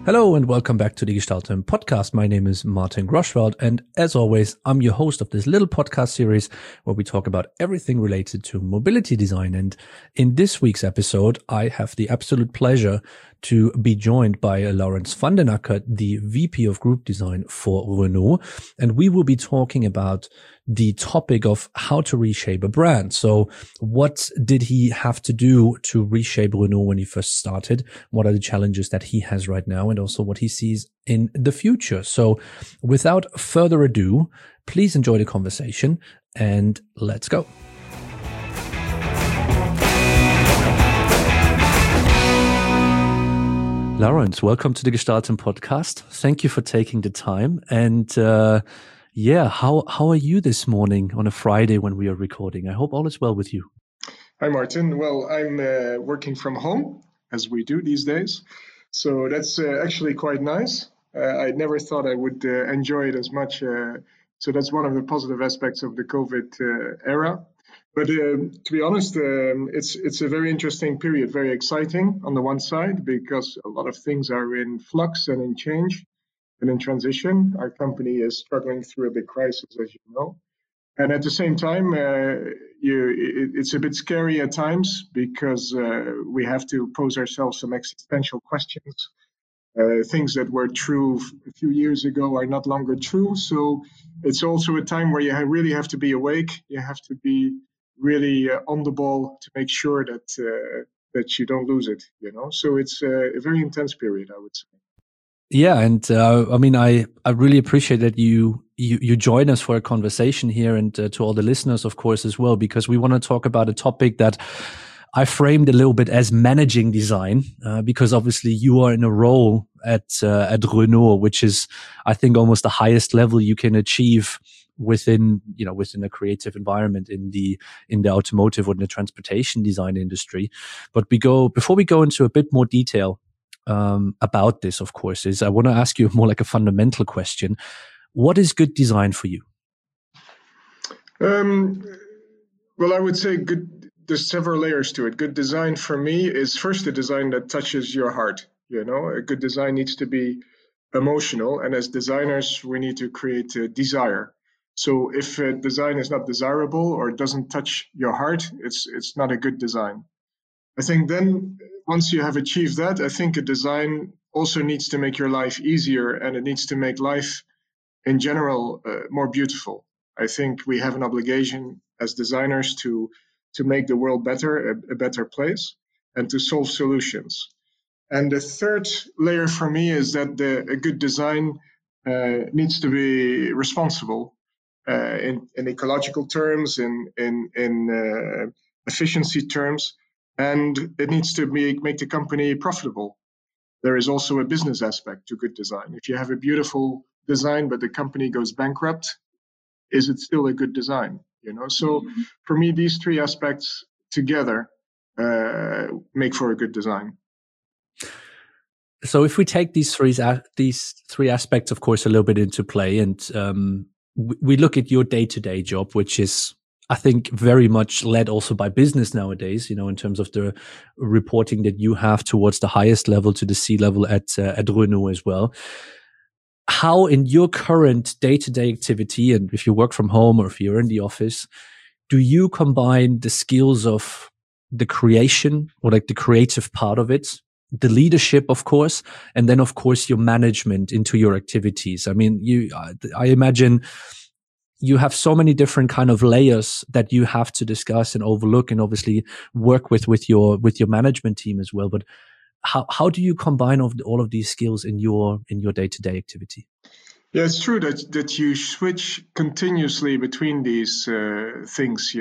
Hello and welcome back to the Gestalten podcast. My name is Martin Groschwald, and as always, I'm your host of this little podcast series where we talk about everything related to mobility design. And in this week's episode, I have the absolute pleasure to be joined by Laurens van den Akker, the VP of Group Design for Renault. And we will be talking about the topic of how to reshape a brand. So what did he have to do to reshape Renault when he first started? What are the challenges that he has right now? And also what he sees in the future. So without further ado, please enjoy the conversation and let's go. Laurens, welcome to the Gestalten podcast. Thank you for taking the time. And how are you this morning on a Friday when we are recording? I hope all is well with you. Hi, Martin. Well, I'm working from home, as we do these days. So that's actually quite nice. I never thought I would enjoy it as much. So that's one of the positive aspects of the COVID era. But to be honest, it's a very interesting period, very exciting on the one side, because a lot of things are in flux and in change and in transition. Our company is struggling through a big crisis, as you know. And at the same time, it's a bit scary at times because we have to pose ourselves some existential questions. Things that were true a few years ago are not longer true. So it's also a time where you really have to be awake. You have to be really on the ball to make sure that you don't lose it. So it's a very intense period, I would say. Yeah, and I really appreciate that you join us for a conversation here, and to all the listeners, of course, as well, because we want to talk about a topic that I framed a little bit as managing design, because obviously you are in a role at Renault, which is, I think, almost the highest level you can achieve within a creative environment in the automotive or in the transportation design industry. But before we go into a bit more detail about this, of course, I want to ask you more like a fundamental question. What is good design for you? Well, I would say there's several layers to it. Good design for me is first a design that touches your heart. A good design needs to be emotional. And as designers, we need to create a desire. So if a design is not desirable or doesn't touch your heart, it's not a good design. I think then once you have achieved that, I think a design also needs to make your life easier, and it needs to make life in general more beautiful. I think we have an obligation as designers to make the world better, a better place, and to solve solutions. And the third layer for me is that a good design needs to be responsible in ecological terms, in efficiency terms, and it needs to make the company profitable. There is also a business aspect to good design. If you have a beautiful design but the company goes bankrupt, is it still a good design? So for me, these three aspects together make for a good design. So if we take these three aspects, of course, a little bit into play, and we look at your day-to-day job, which is, I think, very much led also by business nowadays, in terms of the reporting that you have towards the highest level, to the C-level at Renault as well. How in your current day-to-day activity, and if you work from home or if you're in the office, do you combine the skills of the creation or like the creative part of it, the leadership, of course, and then, of course, your management into your activities? I mean, I imagine you have so many different kind of layers that you have to discuss and overlook, and obviously work with your management team as well. But how do you combine all of these skills in your day-to-day activity? Yeah, it's true that you switch continuously between these things.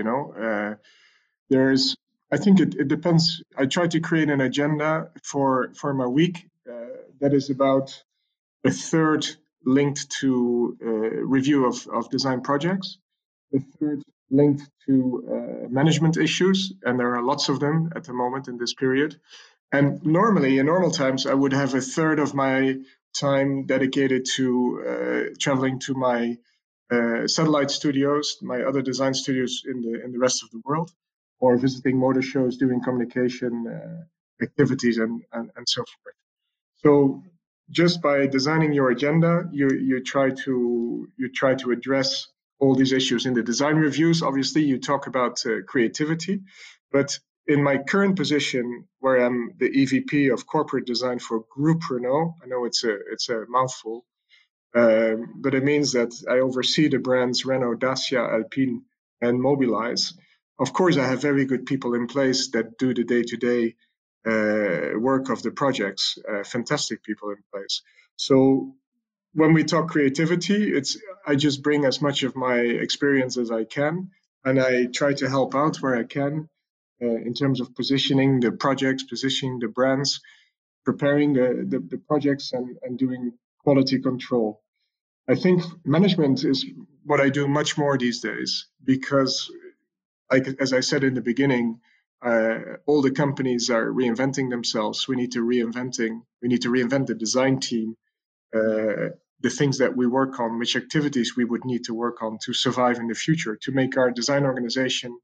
I think it depends. I try to create an agenda for my week that is about a third linked to review of design projects, a third linked to management issues, and there are lots of them at the moment in this period. And normally, in normal times, I would have a third of my time dedicated to traveling to my satellite studios, my other design studios in the rest of the world, or visiting motor shows, doing communication activities, and so forth. So just by designing your agenda, you try to address all these issues. In the design reviews, obviously, you talk about creativity, but in my current position, where I'm the EVP of corporate design for Group Renault, I know it's a mouthful, but it means that I oversee the brands Renault, Dacia, Alpine, and Mobilize. Of course, I have very good people in place that do the day-to-day work of the projects. Fantastic people in place. So when we talk creativity, it's I just bring as much of my experience as I can, and I try to help out where I can in terms of positioning the projects, positioning the brands, preparing the projects, and doing quality control. I think management is what I do much more these days because, like as I said in the beginning, all the companies are reinventing themselves. We need to reinvent the design team, the things that we work on, which activities we would need to work on to survive in the future, to make our design organization,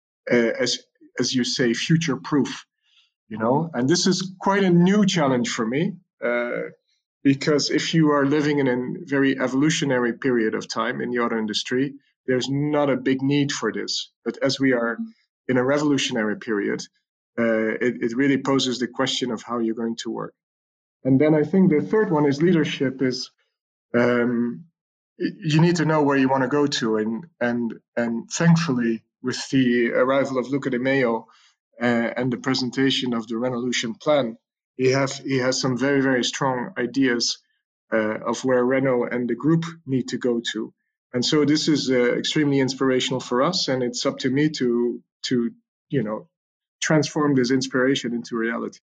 as you say, future proof. And this is quite a new challenge for me. Because if you are living in a very evolutionary period of time in the auto industry, there's not a big need for this. But as we are in a revolutionary period, it really poses the question of how you're going to work. And then I think the third one is leadership. Is um, you need to know where you want to go to, and thankfully, with the arrival of Luca de Meo and the presentation of the Renaulution plan, he has some very, very strong ideas of where Renault and the group need to go to. And so this is extremely inspirational for us, and it's up to me to you know transform this inspiration into reality.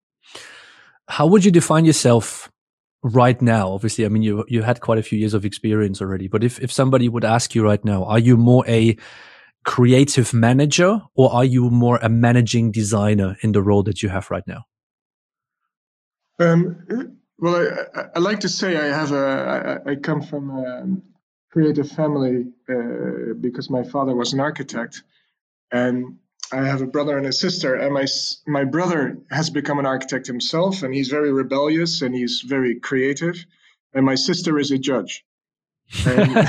How would you define yourself right now? Obviously, I mean, you had quite a few years of experience already, but if somebody would ask you right now, are you more a creative manager or are you more a managing designer in the role that you have right now? Well, I like to say I come from a creative family because my father was an architect, and I have a brother and a sister. And my brother has become an architect himself, and he's very rebellious and he's very creative. And my sister is a judge, and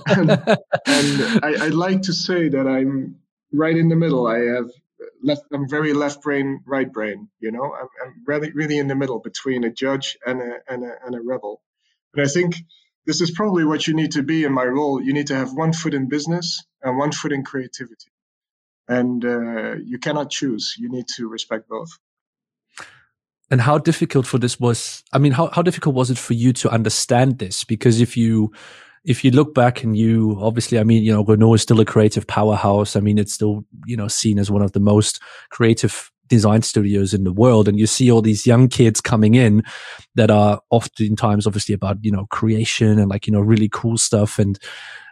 I like to say that I'm right in the middle. I'm very left brain, right brain. I'm really in the middle between a judge and a rebel. And I think this is probably what you need to be in my role. You need to have one foot in business and one foot in creativity, and you cannot choose. You need to respect both. And how difficult for this was, I mean, how difficult was it for you to understand this? Because if you look back and you obviously, I mean, Renault is still a creative powerhouse. I mean, it's still, seen as one of the most creative design studios in the world. And you see all these young kids coming in that are oftentimes obviously about, creation and really cool stuff. And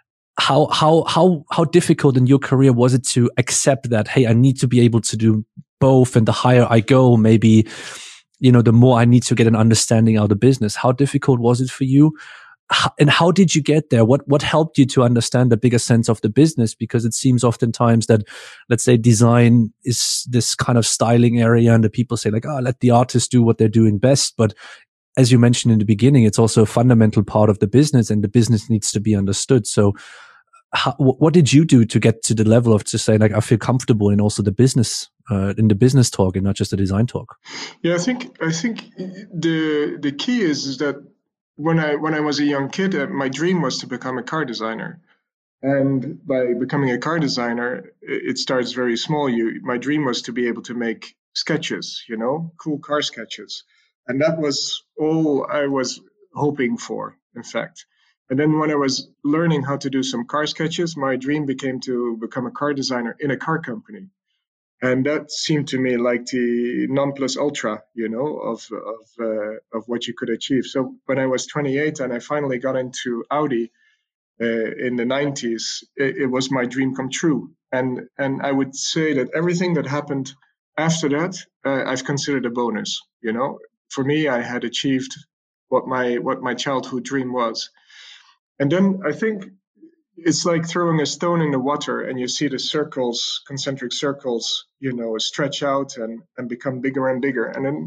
how difficult in your career was it to accept that, hey, I need to be able to do both. And the higher I go, maybe, the more I need to get an understanding of the business. How difficult was it for you? And how did you get there? What helped you to understand the bigger sense of the business? Because it seems oftentimes that, let's say, design is this kind of styling area, and the people say like, oh, let the artists do what they're doing best. But as you mentioned in the beginning, it's also a fundamental part of the business, and the business needs to be understood. So what did you do to get to the level of to say like, I feel comfortable in also the business, in the business talk and not just the design talk? Yeah, I think the key is that when I was a young kid, my dream was to become a car designer. And by becoming a car designer, it starts very small. My dream was to be able to make sketches, cool car sketches, and that was all I was hoping for, in fact. And then when I was learning how to do some car sketches, my dream became to become a car designer in a car company. And that seemed to me like the non plus ultra, of what you could achieve. So when I was 28 and I finally got into Audi in the 90s, it was my dream come true. And I would say that everything that happened after that, I've considered a bonus. For me, I had achieved what my childhood dream was. And then I think it's like throwing a stone in the water and you see the concentric circles, stretch out and become bigger and bigger. And then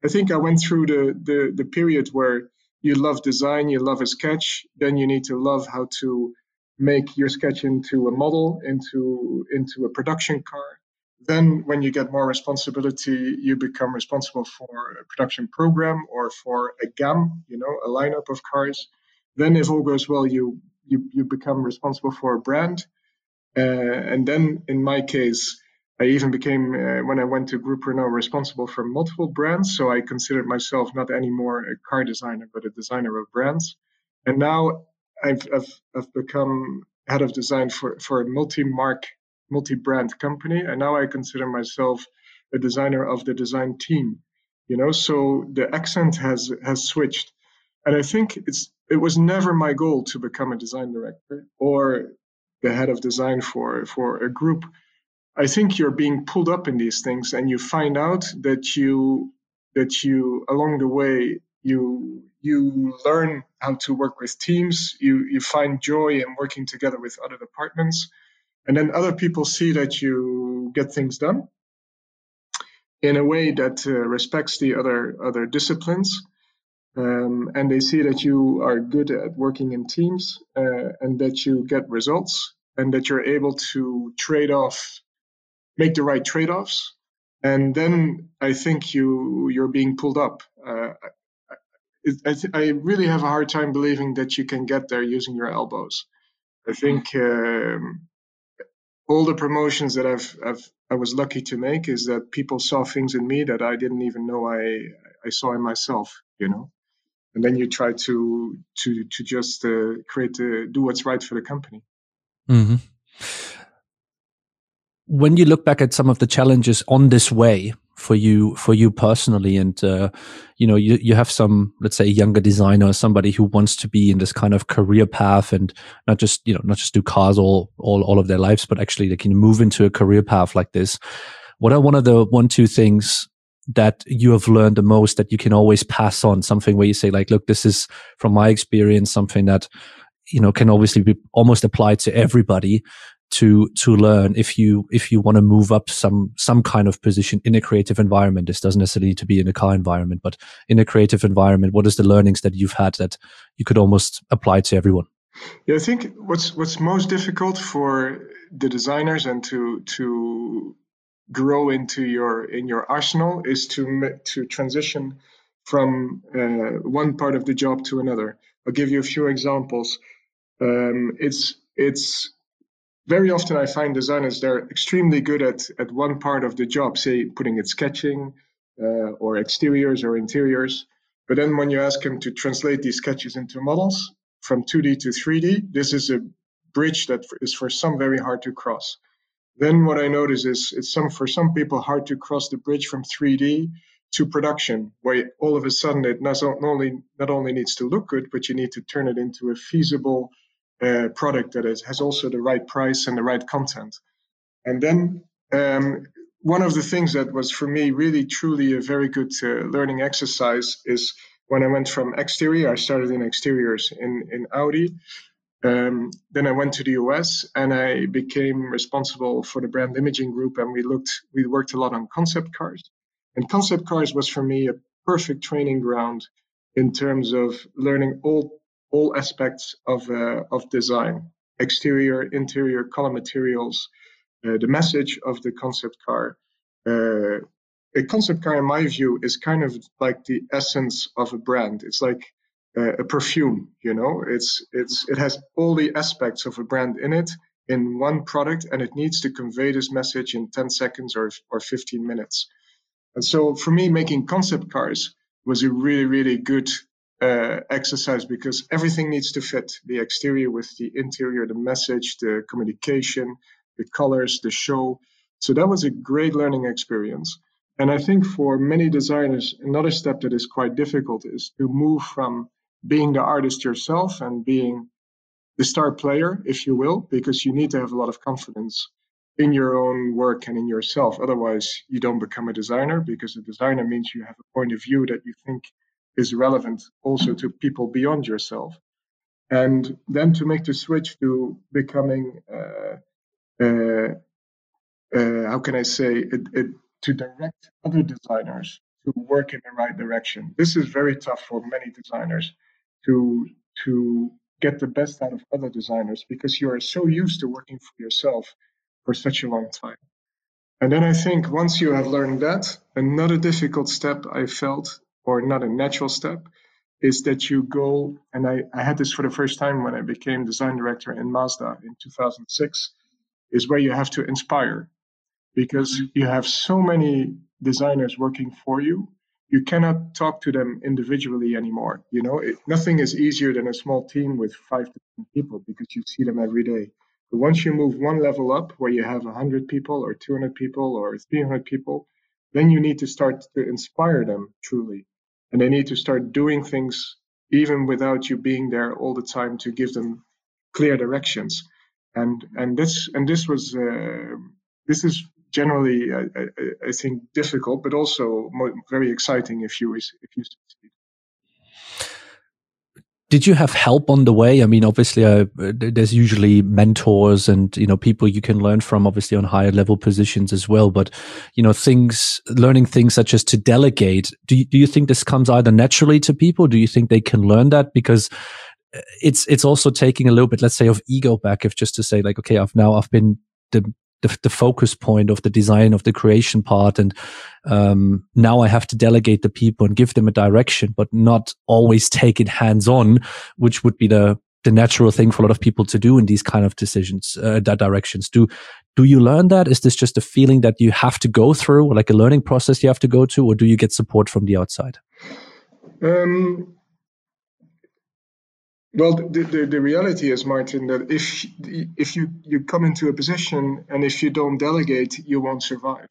I think I went through the period where you love design, you love a sketch, then you need to love how to make your sketch into a model, into a production car. Then when you get more responsibility, you become responsible for a production program or for a GAM, a lineup of cars. Then if all goes well, you become responsible for a brand. And then in my case, I even became, when I went to Group Renault, responsible for multiple brands. So I considered myself not anymore a car designer, but a designer of brands. And now I've become head of design for a multi-brand company. And now I consider myself a designer of the design team. So the accent has switched. And I think it was never my goal to become a design director or the head of design for a group. I think you're being pulled up in these things, and you find out that you along the way you learn how to work with teams. You find joy in working together with other departments, and then other people see that you get things done in a way that respects the other disciplines. And they see that you are good at working in teams, and that you get results, and that you're able to make the right trade-offs. And then I think you're being pulled up. I really have a hard time believing that you can get there using your elbows. I think all the promotions that I was lucky to make is that people saw things in me that I didn't even know I saw in myself. And then you try to just do what's right for the company. Mm-hmm. When you look back at some of the challenges on this way for you personally, and you have some, let's say, younger designer, somebody who wants to be in this kind of career path and not just do cars all of their lives, but actually they can move into a career path like this. What are one of the 1-2 things that you have learned the most that you can always pass on, something where you say, like, look, this is from my experience something that can obviously be almost applied to everybody to learn if you want to move up some kind of position in a creative environment. This doesn't necessarily need to be in a car environment, but in a creative environment, what is the learnings that you've had that you could almost apply to everyone? Yeah, I think what's most difficult for the designers and to grow in your arsenal is to transition from one part of the job to another. I'll give you a few examples. It's very often I find designers, they're extremely good at one part of the job, say putting it sketching, or exteriors or interiors. But then when you ask them to translate these sketches into models from 2D to 3D, this is a bridge that is for some very hard to cross. Then what I notice is it's for some people hard to cross the bridge from 3D to production, where all of a sudden it not only needs to look good, but you need to turn it into a feasible product that has also the right price and the right content. And then one of the things that was for me really truly a very good learning exercise is when I went from exterior. I started in exteriors in Audi. Then I went to the US and I became responsible for the brand imaging group, and we worked a lot on concept cars. And concept cars was for me a perfect training ground in terms of learning all aspects of design: exterior, interior, color materials, the message of the concept car. Uh, a concept car, in my view, is kind of like the essence of a brand. It's like a perfume. It has all the aspects of a brand in it in one product, and it needs to convey this message in 10 seconds or 15 minutes. And so for me, making concept cars was a really, really good exercise, because everything needs to fit: the exterior with the interior, the message, the communication, the colors, the show. So that was a great learning experience. And I think for many designers, another step that is quite difficult is to move from being the artist yourself and being the star player, if you will, because you need to have a lot of confidence in your own work and in yourself. Otherwise, you don't become a designer, because a designer means you have a point of view that you think is relevant also to people beyond yourself. And then to make the switch to becoming, how can I say, to direct other designers to work in the right direction. This is very tough for many designers to get the best out of other designers because you are so used to working for yourself for such a long time. And then I think once you have learned that, another difficult step I felt, or not a natural step, is that you go, and I had this for the first time when I became design director in Mazda in 2006, is where you have to inspire because you have so many designers working for you. You cannot talk to them individually anymore. Nothing is easier than a small team with 5 to 10 people because you see them every day. But once you move one level up where you have 100 people or 200 people or 300 people, then you need to start to inspire them truly. And they need to start doing things even without you being there all the time to give them clear directions. And this is generally, I think, difficult, but also very exciting if you succeed. Did you have help on the way? I mean, obviously, there's usually mentors and, people you can learn from, obviously on higher level positions as well. But, learning things such as to delegate, do you think this comes either naturally to people? Do you think they can learn that? Because it's also taking a little bit, let's say, of ego back, if just to say like, okay, I've been the focus point of the design of the creation part. And now I have to delegate the people and give them a direction, but not always take it hands on, which would be the natural thing for a lot of people to do in these kind of decisions, directions. Do you learn that? Is this just a feeling that you have to go through, or like a learning process you have to go to, or do you get support from the outside? Well, the reality is, Martin, that if you come into a position and if you don't delegate, you won't survive.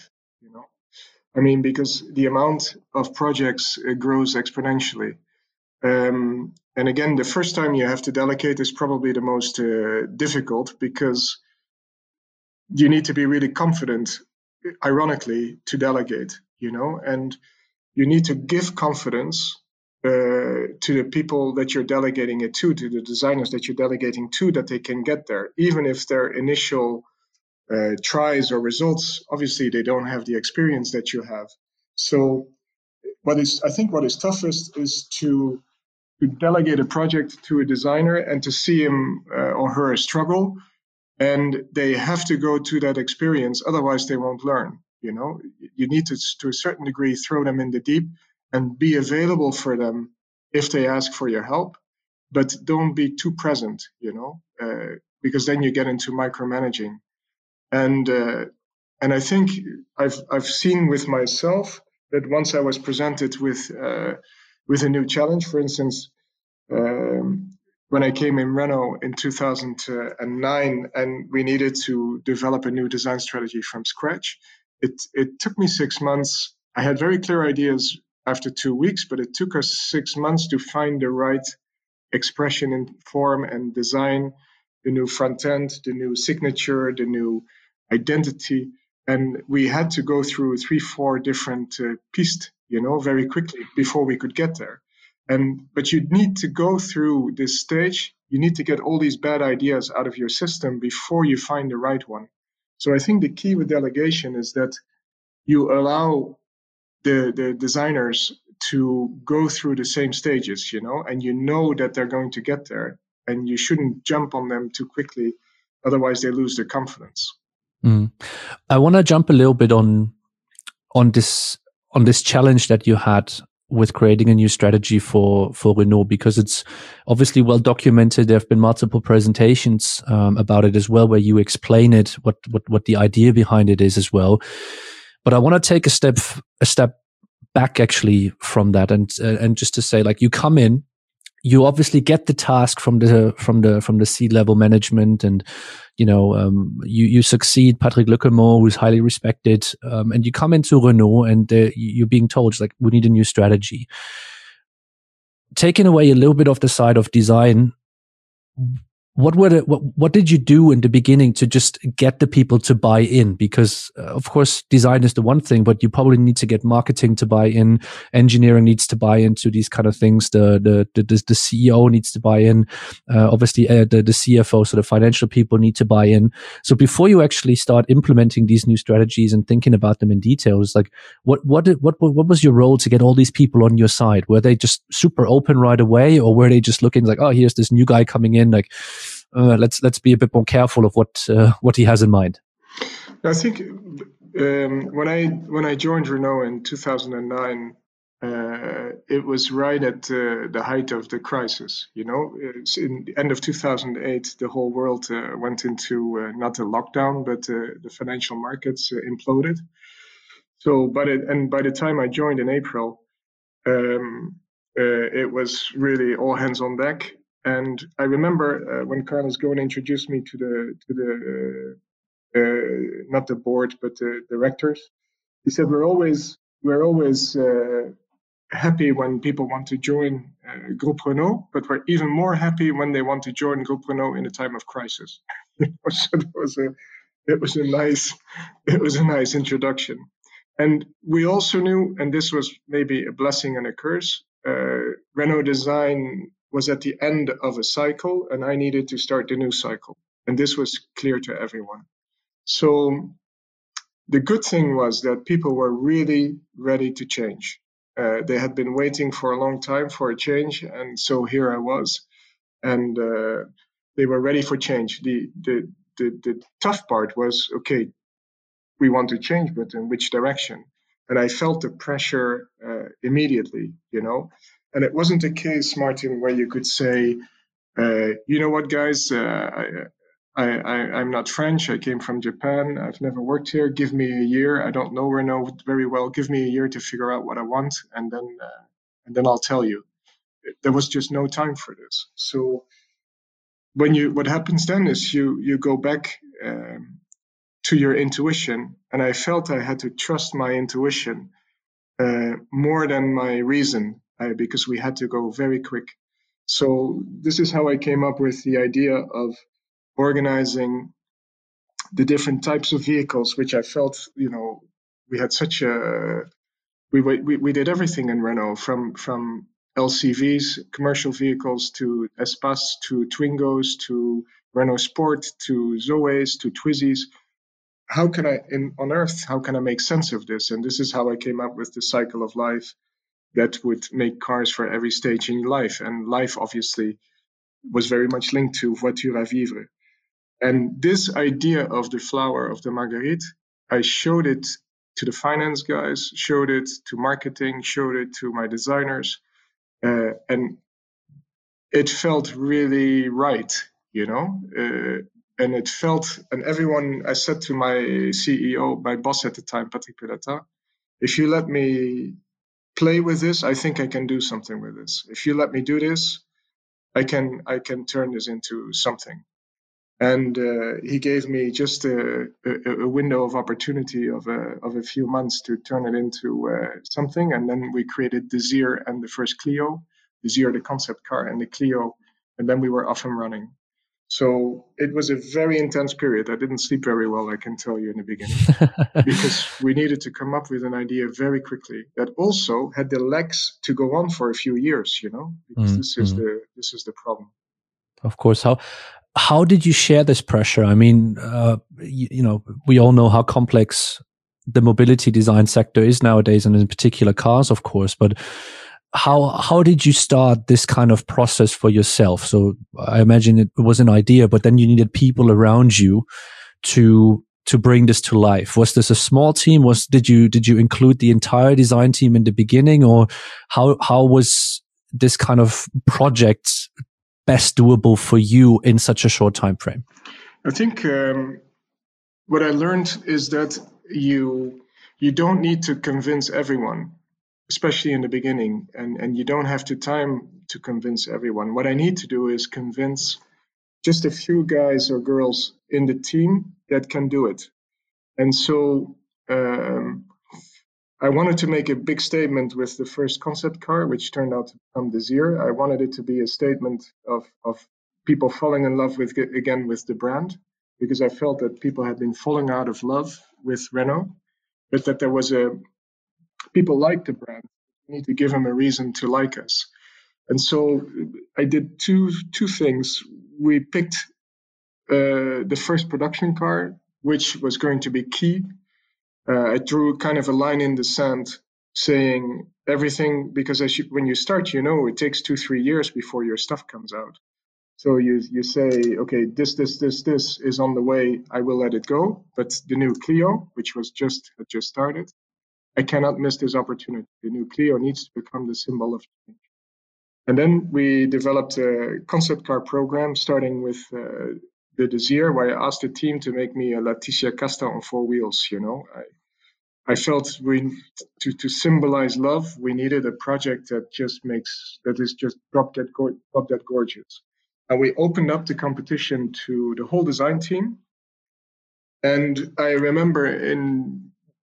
I mean, because the amount of projects grows exponentially. And again, the first time you have to delegate is probably the most difficult because you need to be really confident, ironically, to delegate. And you need to give confidence to the people that you're delegating it to the designers that you're delegating to, that they can get there, even if their initial tries or results, obviously they don't have the experience that you have. So I think what is toughest is to delegate a project to a designer and to see him or her struggle, and they have to go to that experience, otherwise they won't learn. You need to a certain degree throw them in the deep and be available for them if they ask for your help, but don't be too present, because then you get into micromanaging. And I think I've seen with myself that once I was presented with a new challenge, for instance, when I came in Renault in 2009 and we needed to develop a new design strategy from scratch, it took me 6 months. I had very clear ideas after 2 weeks, but it took us 6 months to find the right expression and form and design, the new front end, the new signature, the new identity. And we had to go through 3-4 different pistes, very quickly before we could get there. But you need to go through this stage. You need to get all these bad ideas out of your system before you find the right one. So I think the key with delegation is that you allow the designers to go through the same stages, and that they're going to get there, and you shouldn't jump on them too quickly, otherwise they lose their confidence. I want to jump a little bit on this challenge that you had with creating a new strategy for Renault, because it's obviously well documented. There have been multiple presentations about it as well, where you explain it, what the idea behind it is as well. But I want to take a step back actually from that, and just to say, like, you come in, you obviously get the task from the C-level management, and you succeed Patrick Lecomont, who's highly respected, and you come into Renault, and you're being told, like, we need a new strategy. Taking away a little bit of the side of design, what did you do in the beginning to just get the people to buy in? Because of course, design is the one thing, but you probably need to get marketing to buy in. Engineering needs to buy into these kind of things. The CEO needs to buy in. Obviously, the CFO, so the financial people need to buy in. So before you actually start implementing these new strategies and thinking about them in detail, it's like what was your role to get all these people on your side? Were they just super open right away, or were they just looking like, oh, here's this new guy coming in, like, let's be a bit more careful of what he has in mind? I think when I joined Renault in 2009, it was right at the height of the crisis. It's in the end of 2008, the whole world went into not a lockdown, but the financial markets imploded. So, by the time I joined in April, it was really all hands on deck. And I remember when Carlos Ghosn introduced me to the not the board but the directors. He said we're always happy when people want to join Groupe Renault, but we're even more happy when they want to join Groupe Renault in a time of crisis. So it was a nice introduction. And we also knew, and this was maybe a blessing and a curse, Renault Design was at the end of a cycle, and I needed to start the new cycle. And this was clear to everyone. So the good thing was that people were really ready to change. They had been waiting for a long time for a change, and so here I was, and they were ready for change. The tough part was, okay, we want to change, but in which direction? And I felt the pressure immediately, And it wasn't a case, Martin, where you could say, you know what, guys, I'm not French. I came from Japan. I've never worked here. Give me a year. I don't know Renault very well. Give me a year to figure out what I want, and then I'll tell you. There was just no time for this. So what happens then is you go back to your intuition, and I felt I had to trust my intuition more than my reason because we had to go very quick. So this is how I came up with the idea of organizing the different types of vehicles, which I felt, we had such a we did everything in Renault from LCVs, commercial vehicles, to Espace, to Twingos, to Renault Sport, to Zoes, to Twizzys. How can I make sense of this? And this is how I came up with the cycle of life that would make cars for every stage in life. And life obviously was very much linked to voiture à vivre. And this idea of the flower of the Marguerite, I showed it to the finance guys, showed it to marketing, showed it to my designers, and it felt really right, and it felt, and everyone, I said to my CEO, my boss at the time, Patrick Pelletin, if you let me play with this, I think I can do something with this. If you let me do this, I can turn this into something. And he gave me just a window of opportunity of a few months to turn it into something. And then we created Desir and the first Clio, Desir the concept car, and the Clio, and then we were off and running. So it was a very intense period. I didn't sleep very well, I can tell you, in the beginning, because we needed to come up with an idea very quickly that also had the legs to go on for a few years, because this is the problem. Of course. How did you share this pressure? I mean, we all know how complex the mobility design sector is nowadays, and in particular cars, of course. But how did you start this kind of process for yourself? So I imagine it was an idea, but then you needed people around you to bring this to life. Was this a small team? Did you include the entire design team in the beginning, or how was this kind of project best doable for you in such a short time frame? I think what I learned is that you don't need to convince everyone, especially in the beginning, and you don't have the time to convince everyone. What I need to do is convince just a few guys or girls in the team that can do it. And so I wanted to make a big statement with the first concept car, which turned out to become Desir. I wanted it to be a statement of people falling in love with the brand, because I felt that people had been falling out of love with Renault, but that there was people like the brand. We need to give them a reason to like us. And so I did two things. We picked the first production car, which was going to be key. I drew kind of a line in the sand saying everything, because when you start, it takes 2-3 years before your stuff comes out. So you say, okay, this is on the way. I will let it go. But the new Clio, which had just started, I cannot miss this opportunity. The new Clio needs to become the symbol of change. And then we developed a concept car program, starting with the Desir, where I asked the team to make me a Leticia Casta on 4 wheels. I felt to symbolize love, we needed a project that is just drop dead gorgeous. And we opened up the competition to the whole design team. And I remember in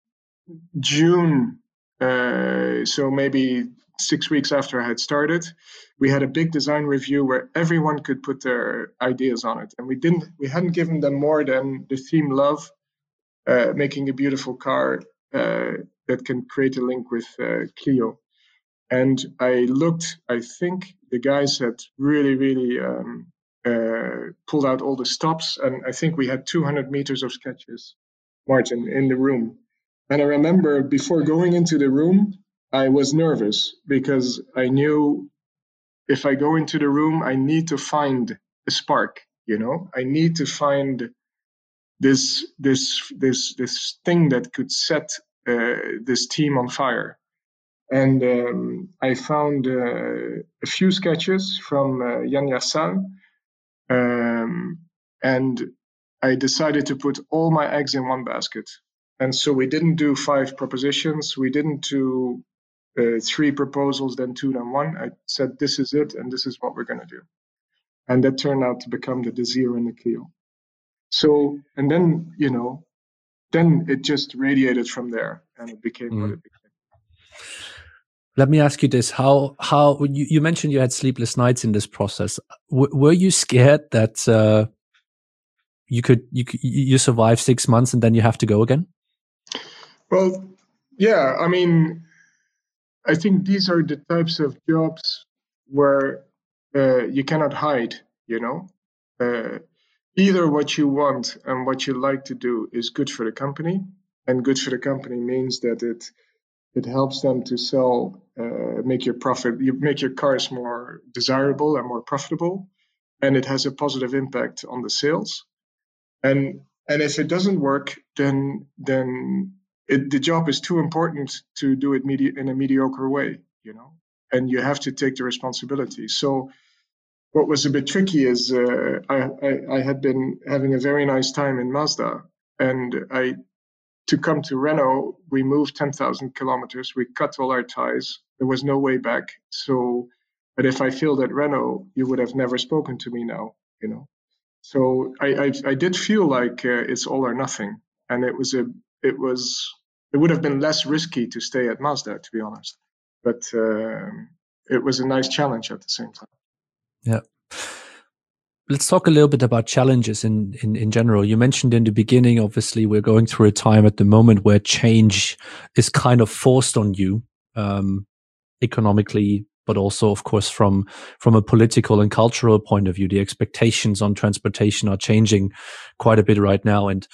June, so maybe 6 weeks after I had started, we had a big design review where everyone could put their ideas on it. And we hadn't given them more than the theme love, making a beautiful car that can create a link with Clio. And I think the guys had really pulled out all the stops. And I think we had 200 meters of sketches, Martin, in the room. And I remember before going into the room, I was nervous because I knew if I go into the room, I need to find a spark, I need to find this thing that could set this team on fire. And I found a few sketches from Jan Yassal, and I decided to put all my eggs in one basket. And so we didn't do 5 propositions. We didn't do 3 proposals, then 2, then 1. I said, this is it, and this is what we're going to do. And that turned out to become the Desir and the Clio. So, and then, then it just radiated from there, and it became what it became. Let me ask you this: How you mentioned you had sleepless nights in this process. Were you scared that you survive 6 months and then you have to go again? Well, yeah. I mean, I think these are the types of jobs where you cannot hide. Either what you want and what you like to do is good for the company, and good for the company means that it helps them to sell, make your cars more desirable and more profitable, and it has a positive impact on the sales. And if it doesn't work, then the job is too important to do it in a mediocre way, and you have to take the responsibility. So what was a bit tricky is I had been having a very nice time in Mazda, and to come to Renault, we moved 10,000 kilometers. We cut all our ties. There was no way back. But if I failed at Renault, you would have never spoken to me now, So I did feel like it's all or nothing, and it would have been less risky to stay at Mazda, to be honest. But it was a nice challenge at the same time. Yeah. Let's talk a little bit about challenges in general. You mentioned in the beginning, obviously, we're going through a time at the moment where change is kind of forced on you, economically, but also, of course, from a political and cultural point of view. The expectations on transportation are changing quite a bit right now. And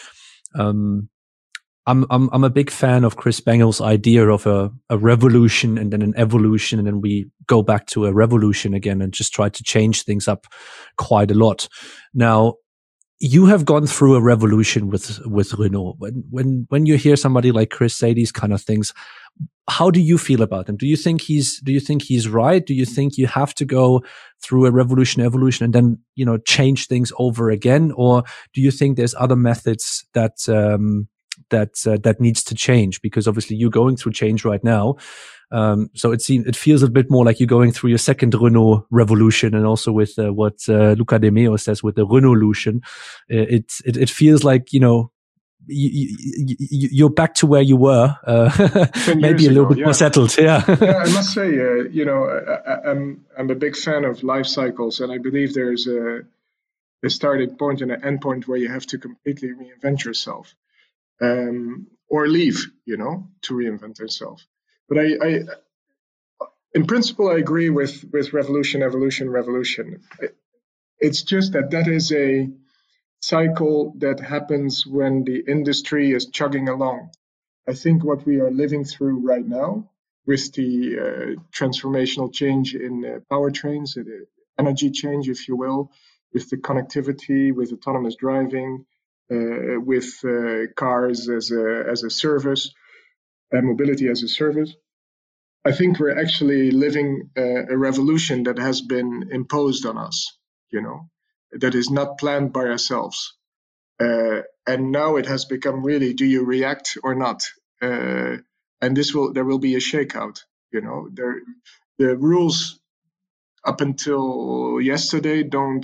I'm a big fan of Chris Bengel's idea of a revolution and then an evolution, and then we go back to a revolution again and just try to change things up quite a lot. Now, you have gone through a revolution with Renault. When you hear somebody like Chris say these kind of things, how do you feel about him? Do you think he's right? Do you think you have to go through a evolution and then, change things over again? Or do you think there's other methods that needs to change? Because obviously you're going through change right now. So it feels a bit more like you're going through your second Renault revolution, and also with what Luca De Meo says with the Renaulution. It feels like, you're back to where you were, 10 maybe years a little ago, bit more yeah. settled. Yeah. Yeah, I must say, I'm a big fan of life cycles, and I believe there's a starting point and an end point where you have to completely reinvent yourself, or leave, to reinvent yourself. But in principle, I agree with revolution, evolution, revolution. It's just that is a cycle that happens when the industry is chugging along. I think what we are living through right now with the transformational change in powertrains, the energy change, if you will, with the connectivity, with autonomous driving, with cars as a service, mobility as a service. I think we're actually living a revolution that has been imposed on us, that is not planned by ourselves. And now it has become really, do you react or not? And there will be a shakeout. The rules up until yesterday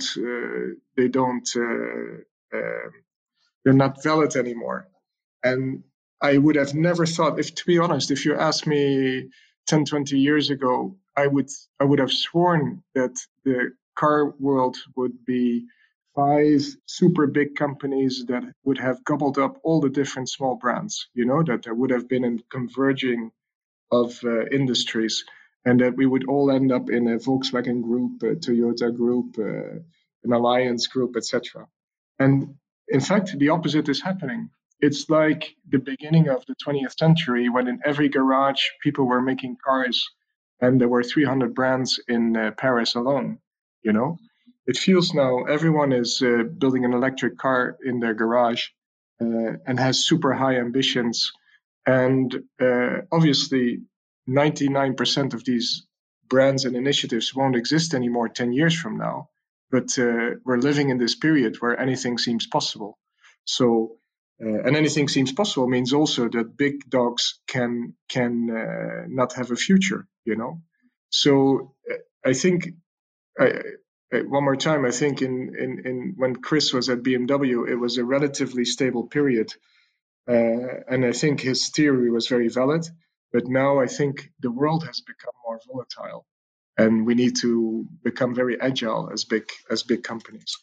they're not valid anymore. And I would have never thought, to be honest, if you asked me 10, 20 years ago, I would have sworn that the car world would be 5 super big companies that would have gobbled up all the different small brands, that there would have been a converging of industries, and that we would all end up in a Volkswagen group, a Toyota group, an Alliance group, etc. And in fact, the opposite is happening. It's like the beginning of the 20th century when in every garage people were making cars and there were 300 brands in Paris alone. You know, it feels now everyone is building an electric car in their garage and has super high ambitions. And obviously, 99% of these brands and initiatives won't exist anymore 10 years from now. But we're living in this period where anything seems possible. So, and anything seems possible means also that big dogs can not have a future. So I think one more time, I think in when Chris was at BMW, it was a relatively stable period, and I think his theory was very valid. But now I think the world has become more volatile, and we need to become very agile as big companies.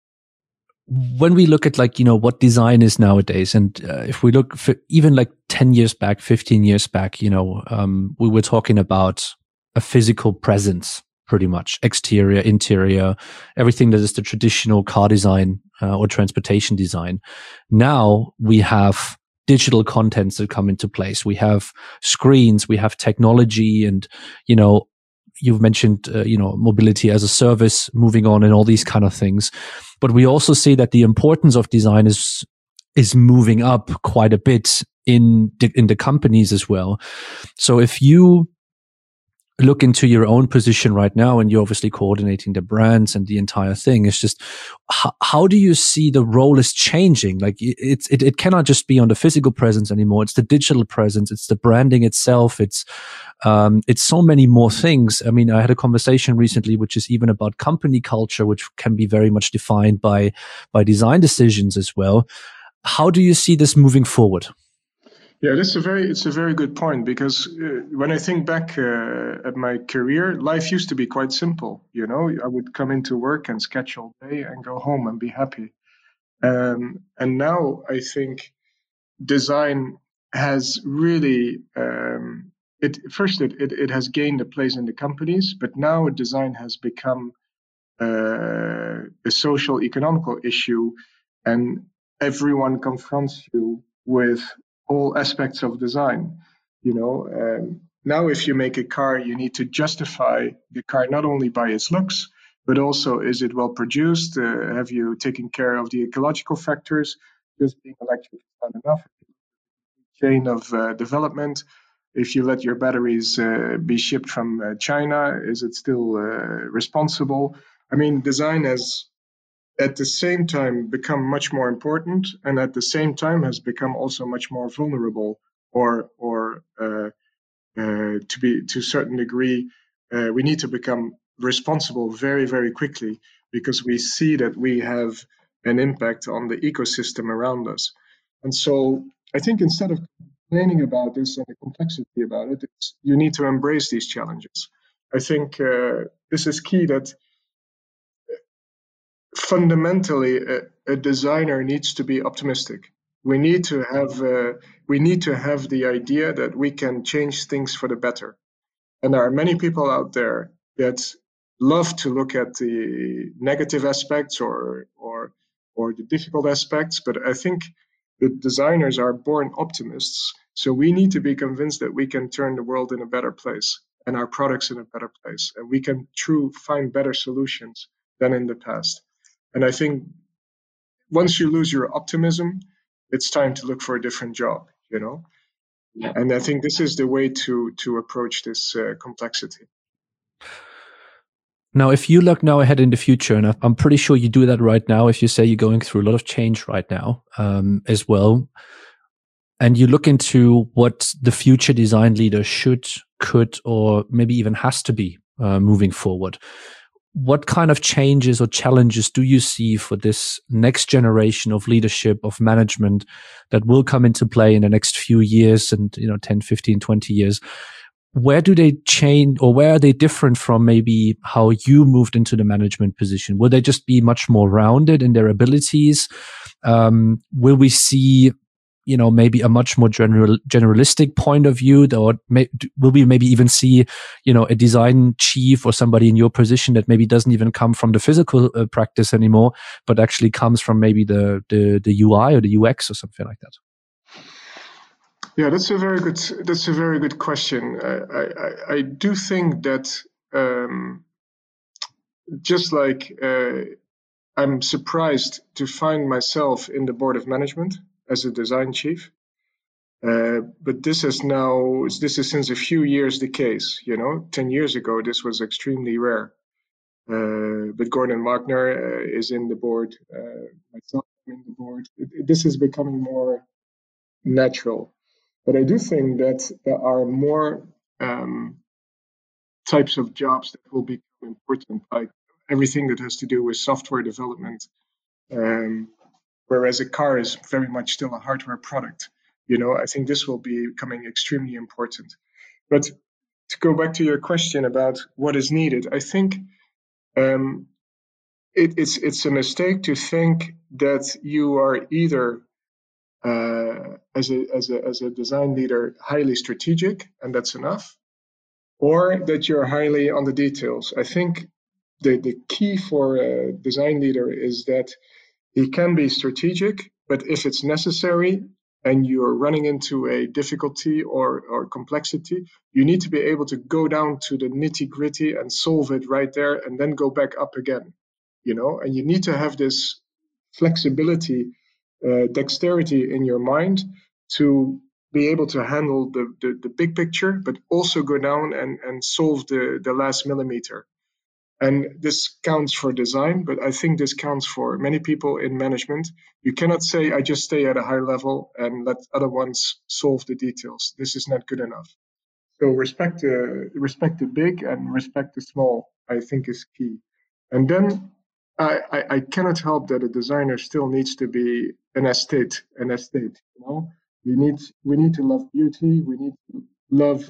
When we look at what design is nowadays, and if we look for even like 10 years back, 15 years back, we were talking about a physical presence, pretty much exterior, interior, everything that is the traditional car design or transportation design. Now we have digital contents that come into place. We have screens, we have technology, and you've mentioned mobility as a service moving on and all these kind of things. But we also see that the importance of design is moving up quite a bit in the companies as well. So if you look into your own position right now, and you're obviously coordinating the brands and the entire thing, it's just how do you see the role is changing? Like it cannot just be on the physical presence anymore. It's the digital presence. It's the branding itself. It's so many more things. I mean, I had a conversation recently, which is even about company culture, which can be very much defined by design decisions as well. How do you see this moving forward? Yeah, it's a very good point, because when I think back at my career, life used to be quite simple. I would come into work and sketch all day and go home and be happy. And now I think design has really it has gained a place in the companies, but now design has become a social economical issue, and everyone confronts you with all aspects of design. Now if you make a car, you need to justify the car not only by its looks, but also, is it well produced? Have you taken care of the ecological factors? Just being electric is not enough. Chain of development. If you let your batteries be shipped from China, is it still responsible? I mean, design has at the same time become much more important, and at the same time has become also much more vulnerable, or to a certain degree, we need to become responsible very, very quickly, because we see that we have an impact on the ecosystem around us. And so I think instead of complaining about this and the complexity about it, you need to embrace these challenges. I think this is key, that fundamentally a designer needs to be optimistic. We need to have the idea that we can change things for the better. And there are many people out there that love to look at the negative aspects or the difficult aspects, but I think the designers are born optimists. So we need to be convinced that we can turn the world in a better place and our products in a better place, and we can find better solutions than in the past. And I think once you lose your optimism, it's time to look for a different job, you know? Yeah. And I think this is the way to approach this complexity. Now, if you look now ahead in the future, and I'm pretty sure you do that right now, if you say you're going through a lot of change right now as well, and you look into what the future design leader should, could, or maybe even has to be moving forward, what kind of changes or challenges do you see for this next generation of leadership, of management that will come into play in the next few years and, 10, 15, 20 years? Where do they change, or where are they different from maybe how you moved into the management position? Will they just be much more rounded in their abilities? Will we see, maybe a much more generalistic point of view, or will we maybe even see, a design chief or somebody in your position that maybe doesn't even come from the physical practice anymore, but actually comes from maybe the UI or the UX or something like that? Yeah, that's a very good question. I do think that just like I'm surprised to find myself in the board of management as a design chief, but this is since a few years the case. 10 years ago this was extremely rare. But Gordon Wagner is in the board, myself in the board. This is becoming more natural. But I do think that there are more types of jobs that will become important, like everything that has to do with software development, whereas a car is very much still a hardware product. I think this will be becoming extremely important. But to go back to your question about what is needed, I think it's a mistake to think that you are either as a design leader highly strategic and that's enough, or that you're highly on the details. I think the key for a design leader is that he can be strategic, but if it's necessary and you're running into a difficulty or complexity, you need to be able to go down to the nitty-gritty and solve it right there and then go back up again. And you need to have this flexibility, dexterity in your mind to be able to handle the big picture, but also go down and solve the last millimeter. And this counts for design, but I think this counts for many people in management. You cannot say, I just stay at a high level and let other ones solve the details. This is not good enough. So respect the big and respect the small, I think, is key. And then I cannot help that a designer still needs to be an aesthete. We need to love beauty. We need to love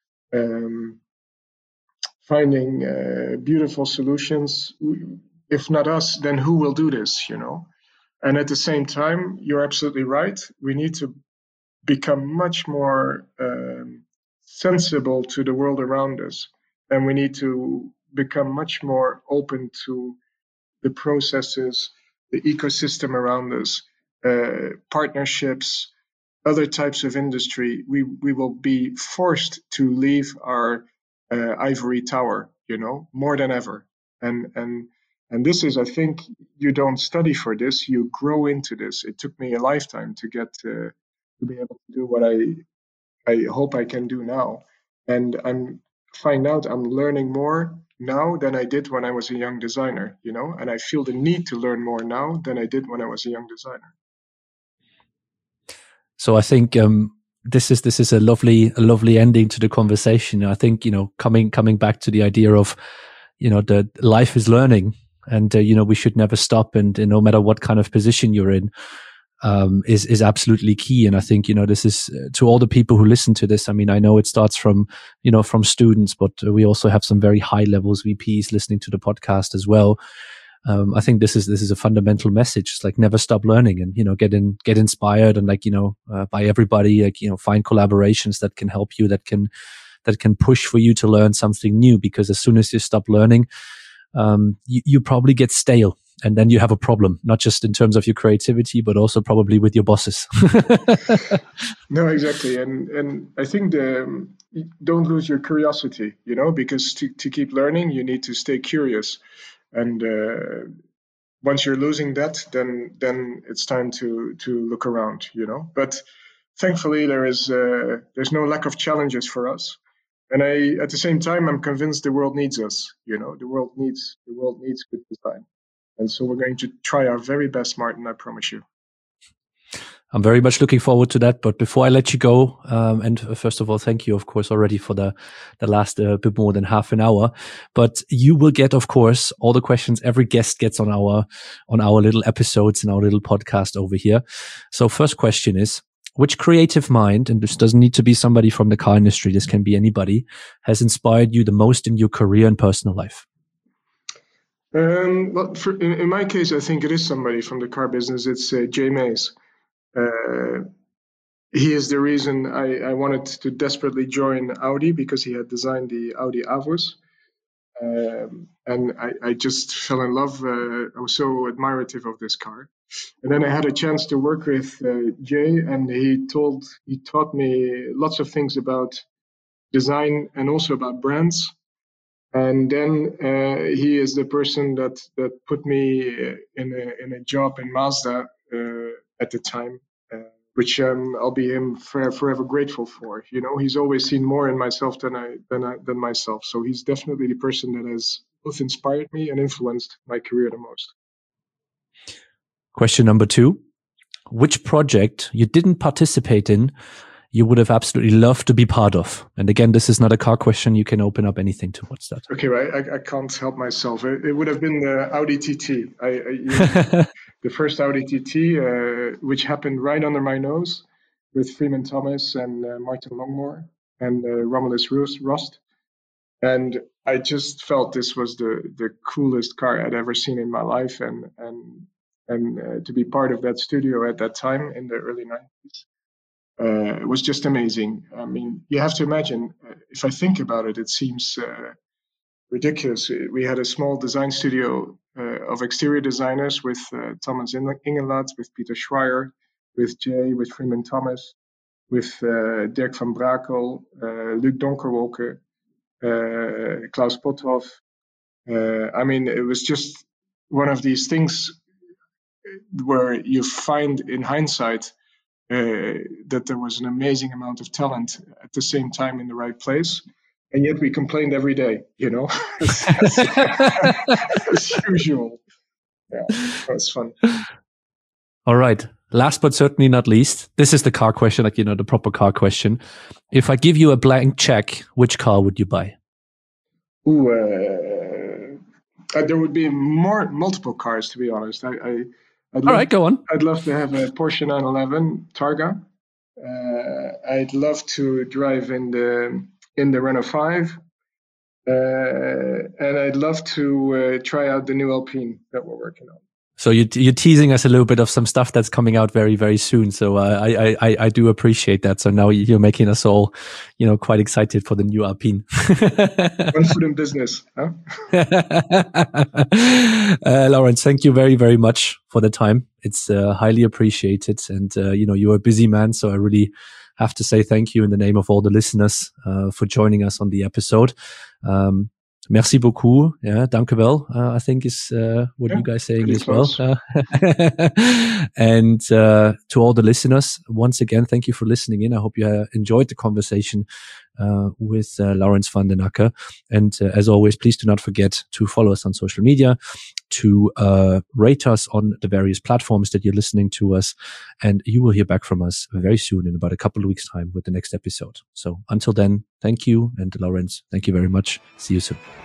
finding beautiful solutions. If not us, then who will do this? And at the same time, you're absolutely right. We need to become much more sensible to the world around us, and we need to become much more open to the processes, the ecosystem around us, partnerships, other types of industry. We will be forced to leave our ivory tower, more than ever. And this is, I think, you don't study for this, you grow into this. It took me a lifetime to get to be able to do what I hope I can do now. And I'm learning more now than I did when I was a young designer, and I feel the need to learn more now than I did when I was a young designer. So I think this is a lovely ending to the conversation. I think coming back to the idea of that life is learning, and we should never stop, and no matter what kind of position you're in, is absolutely key. And I think, this is to all the people who listen to this. I mean, I know it starts from students, but we also have some very high levels VPs listening to the podcast as well. I think this is a fundamental message. It's like never stop learning, and get inspired, and by everybody, find collaborations that can help you, that can push for you to learn something new. Because as soon as you stop learning, you probably get stale, and then you have a problem, not just in terms of your creativity, but also probably with your bosses. No, exactly. And I think don't lose your curiosity, because to keep learning, you need to stay curious. And once you're losing that, then it's time to look around, But thankfully, there's no lack of challenges for us. And at the same time, I'm convinced the world needs us. The world needs good design. And so we're going to try our very best, Martin, I promise you. I'm very much looking forward to that. But before I let you go, and first of all, thank you, of course, already for the last bit more than half an hour. But you will get, of course, all the questions every guest gets on our little episodes and our little podcast over here. So first question is, which creative mind, and this doesn't need to be somebody from the car industry, this can be anybody, has inspired you the most in your career and personal life? Well, in my case, I think it is somebody from the car business. It's Jay Mays. He is the reason I wanted to desperately join Audi, because he had designed the Audi Avus. And I just fell in love. I was so admirative of this car. And then I had a chance to work with Jay, and he taught me lots of things about design and also about brands. And then he is the person that put me in a job in Mazda at the time, which I'll be him forever grateful for. He's always seen more in myself than myself. So he's definitely the person that has both inspired me and influenced my career the most. Question number 2. Which project you didn't participate in you would have absolutely loved to be part of? And again, this is not a car question. You can open up anything towards that. Okay, right. I can't help myself. It would have been the Audi TT. The first Audi TT, which happened right under my nose, with Freeman Thomas and Martin Longmore and Romulus Rust. And I just felt this was the coolest car I'd ever seen in my life. And to be part of that studio at that time in the early 90s. It was just amazing. I mean, you have to imagine, if I think about it, it seems ridiculous. We had a small design studio of exterior designers with Thomas Ingenlath, with Peter Schreier, with Jay, with Freeman Thomas, with Dirk van Brakel, Luc Donkerwolke, Klaus Pothoff. I mean, it was just one of these things where you find in hindsight that there was an amazing amount of talent at the same time in the right place. And yet we complained every day, as usual. Yeah, that was fun. All right. Last but certainly not least, this is the car question, the proper car question. If I give you a blank check, which car would you buy? There would be multiple cars, to be honest. All right, go on. I'd love to have a Porsche 911 Targa. I'd love to drive in the Renault 5. And I'd love to try out the new Alpine that we're working on. So you're teasing us a little bit of some stuff that's coming out very, very soon. So I do appreciate that. So now you're making us all, quite excited for the new Alpine. One foot in business, huh? Lawrence, thank you very, very much for the time. It's highly appreciated. And, you're a busy man. So I really have to say thank you in the name of all the listeners for joining us on the episode. Merci beaucoup. Yeah, danke wel, I think is what you guys saying as close. Well. And to all the listeners, once again, thank you for listening in. I hope you enjoyed the conversation with Laurens van den Akker. And as always, please do not forget to follow us on social media, to rate us on the various platforms that you're listening to us. And you will hear back from us very soon, in about a couple of weeks' time, with the next episode. So until then, thank you. And Laurens, thank you very much. See you soon.